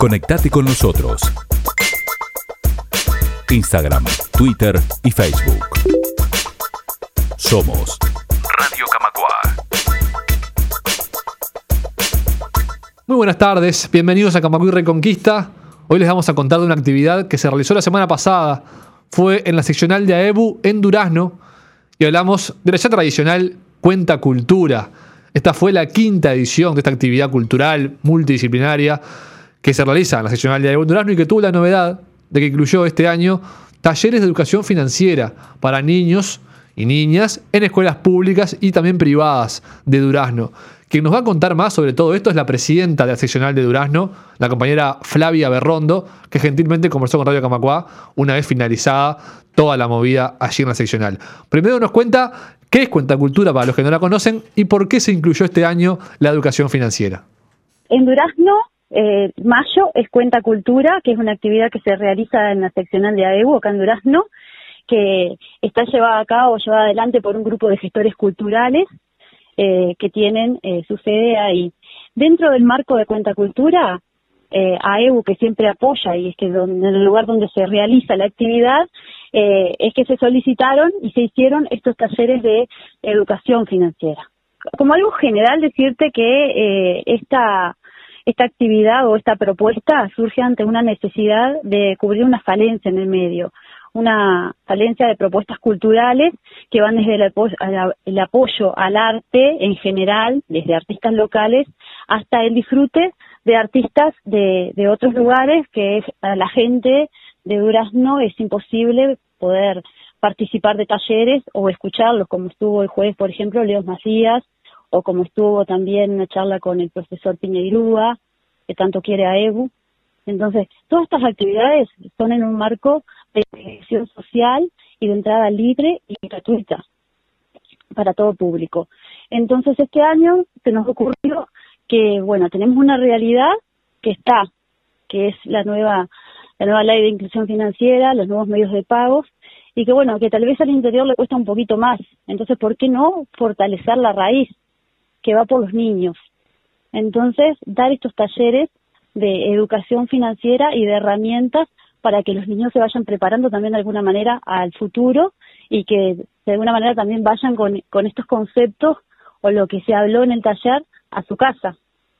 Conectate con nosotros. Instagram, Twitter y Facebook. Somos Radio Camacuá. Muy buenas tardes, bienvenidos a Camacuá y Reconquista. Hoy les vamos a contar de una actividad que se realizó la semana pasada. Fue en la seccional de AEBU en Durazno y hablamos de la ya tradicional Cuenta Cultura. Esta fue la quinta edición de esta actividad cultural multidisciplinaria que se realiza en la seccional de AEBU en Durazno y que tuvo la novedad de que incluyó este año talleres de educación financiera para niños y niñas en escuelas públicas y también privadas de Durazno. Quien nos va a contar más sobre todo esto es la presidenta de la seccional de Durazno, la compañera Flavia Berrondo, que gentilmente conversó con Radio Camacuá una vez finalizada toda la movida allí en la seccional. Primero nos cuenta qué es Cuenta Cultura para los que no la conocen y por qué se incluyó este año la educación financiera. En Durazno, mayo es Cuenta Cultura, que es una actividad que se realiza en la seccional de AEBU, acá en Durazno, que está llevada a cabo, llevada adelante por un grupo de gestores culturales que tienen su sede ahí. Dentro del marco de Cuenta Cultura, AEBU, que siempre apoya, y es que en el lugar donde se realiza la actividad, es que se solicitaron y se hicieron estos talleres de educación financiera. Como algo general, decirte que esta actividad o esta propuesta surge ante una necesidad de cubrir una falencia en el medio, una falencia de propuestas culturales que van desde el apoyo al arte en general, desde artistas locales, hasta el disfrute de artistas de otros lugares, que para la gente de Durazno es imposible poder participar de talleres o escucharlos, como estuvo el jueves, por ejemplo, Leo Macías, o como estuvo también una charla con el profesor Piñeirúa, que tanto quiere a AEBU. Entonces, todas estas actividades son en un marco de gestión social y de entrada libre y gratuita para todo público. Entonces, este año se nos ocurrió que, bueno, tenemos una realidad que es la nueva ley de inclusión financiera, los nuevos medios de pagos, y que, bueno, que tal vez al interior le cuesta un poquito más. Entonces, ¿por qué no fortalecer la raíz que va por los niños? Entonces, dar estos talleres de educación financiera y de herramientas para que los niños se vayan preparando también de alguna manera al futuro y que de alguna manera también vayan con estos conceptos o lo que se habló en el taller a su casa.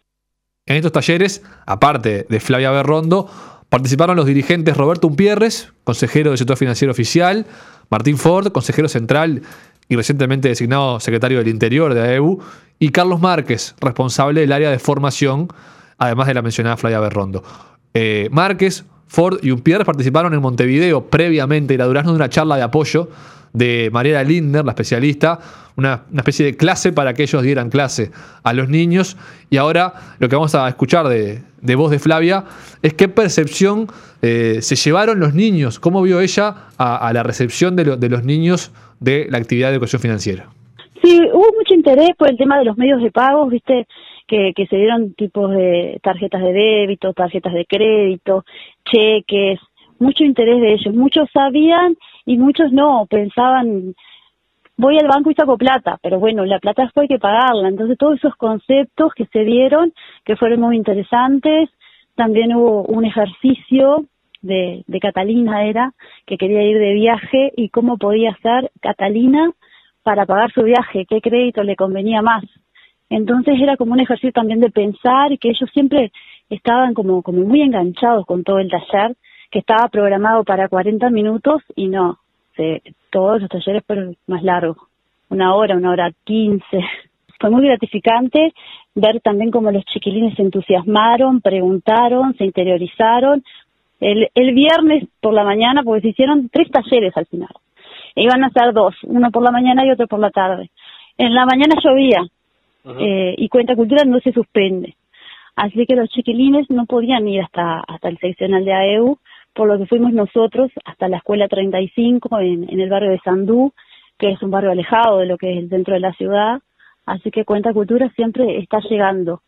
En estos talleres, aparte de Flavia Berrondo, participaron los dirigentes Roberto Umpierres, consejero del sector financiero oficial, Martín Ford, consejero central y recientemente designado secretario del Interior de AEBU, y Carlos Márquez, responsable del área de formación, además de la mencionada Flavia Berrondo. Márquez, Ford y Umpierres participaron en Montevideo previamente a ir a Durazno de una charla de apoyo de Mariela Lindner, la especialista, una especie de clase para que ellos dieran clase a los niños. Y ahora lo que vamos a escuchar de voz de Flavia es qué percepción se llevaron los niños, cómo vio ella a la recepción de los niños de la actividad de educación financiera. Sí, hubo mucho interés por el tema de los medios de pagos, viste, que se dieron tipos de tarjetas de débito, tarjetas de crédito, cheques, mucho interés de ellos. Muchos sabían y muchos no, pensaban, voy al banco y saco plata, pero bueno, la plata después hay que pagarla. Entonces todos esos conceptos que se dieron, que fueron muy interesantes. También hubo un ejercicio de Catalina, que quería ir de viaje y cómo podía hacer Catalina para pagar su viaje, qué crédito le convenía más. Entonces era como un ejercicio también de pensar y que ellos siempre estaban como muy enganchados con todo el taller, que estaba programado para 40 minutos y no, todos los talleres fueron más largos, 1 hora 15. Fue muy gratificante ver también cómo los chiquilines se entusiasmaron, preguntaron, se interiorizaron. El viernes por la mañana, porque se hicieron 3 talleres al final. E iban a ser 2, uno por la mañana y otro por la tarde. En la mañana llovía, y Cuenta Cultura no se suspende. Así que los chiquilines no podían ir hasta el seccional de AEBU, por lo que fuimos nosotros hasta la escuela 35 en el barrio de Sandú, que es un barrio alejado de lo que es el centro de la ciudad. Así que Cuenta Cultura siempre está llegando.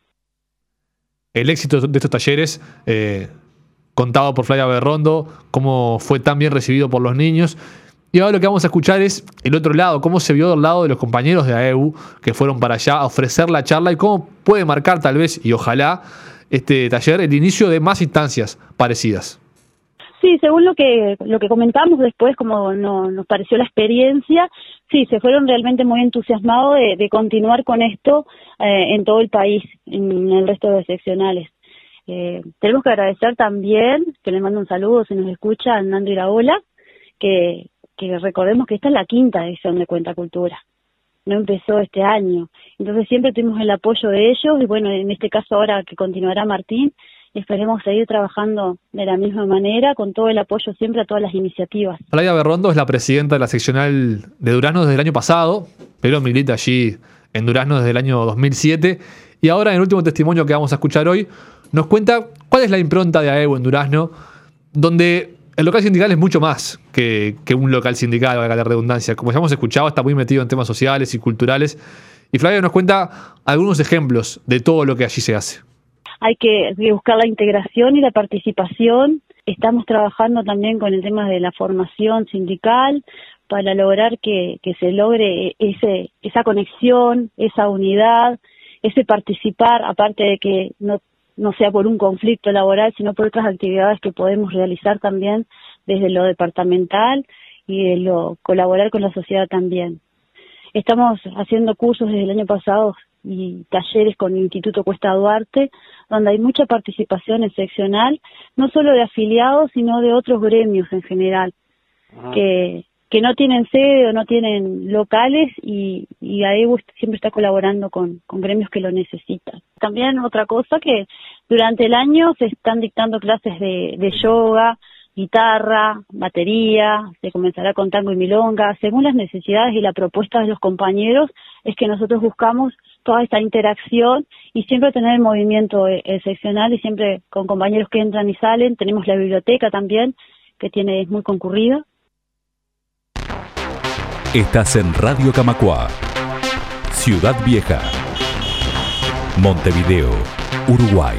El éxito de estos talleres, contado por Flavia Berrondo, cómo fue tan bien recibido por los niños. Y ahora lo que vamos a escuchar es el otro lado, cómo se vio del lado de los compañeros de AEBU que fueron para allá a ofrecer la charla y cómo puede marcar tal vez, y ojalá, este taller el inicio de más instancias parecidas. Sí, según lo que comentamos después, como nos pareció la experiencia, sí, se fueron realmente muy entusiasmados de continuar con esto en todo el país, en el resto de seccionales. Tenemos que agradecer también, que le mando un saludo si nos escucha, a Nando Iraola, que recordemos que esta es la 5ª edición de Cuenta Cultura, no empezó este año. Entonces siempre tuvimos el apoyo de ellos y bueno, en este caso ahora que continuará Martín, esperemos seguir trabajando de la misma manera, con todo el apoyo siempre a todas las iniciativas. Flavia Berrondo es la presidenta de la seccional de Durazno desde el año pasado, pero milita allí en Durazno desde el año 2007. Y ahora, en el último testimonio que vamos a escuchar hoy, nos cuenta cuál es la impronta de AEBU en Durazno, donde el local sindical es mucho más que un local sindical, valga la redundancia. Como ya hemos escuchado, está muy metido en temas sociales y culturales. Y Flavia nos cuenta algunos ejemplos de todo lo que allí se hace. Hay que buscar la integración y la participación. Estamos trabajando también con el tema de la formación sindical para lograr que se logre esa conexión, esa unidad, ese participar, aparte de que no sea por un conflicto laboral, sino por otras actividades que podemos realizar también desde lo departamental y de lo colaborar con la sociedad también. Estamos haciendo cursos desde el año pasado y talleres con el Instituto Cuesta Duarte, donde hay mucha participación en seccional, no solo de afiliados, sino de otros gremios en general, que no tienen sede o no tienen locales y AEBU siempre está colaborando con gremios que lo necesitan. También otra cosa que durante el año se están dictando clases de yoga, guitarra, batería, se comenzará con tango y milonga, según las necesidades y la propuesta de los compañeros, es que nosotros buscamos toda esta interacción y siempre tener el movimiento seccional y siempre con compañeros que entran y salen. Tenemos la biblioteca también, que es muy concurrida. Estás en Radio Camacuá, Ciudad Vieja, Montevideo, Uruguay.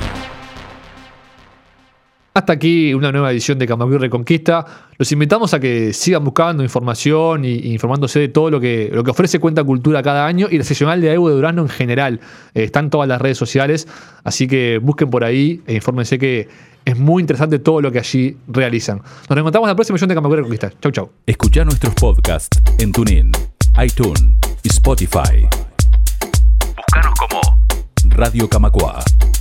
Hasta aquí una nueva edición de Camacuá Reconquista. Los invitamos a que sigan buscando información e informándose de todo lo que ofrece Cuenta Cultura cada año y la seccional de AEBU de Durazno en general. Están todas las redes sociales, así que busquen por ahí e infórmense que es muy interesante todo lo que allí realizan. Nos reencontramos en la próxima edición de Camacuá Reconquista. Chau, chau. Escuchá nuestros podcasts en TuneIn, iTunes y Spotify. Búscanos como Radio Camacuá.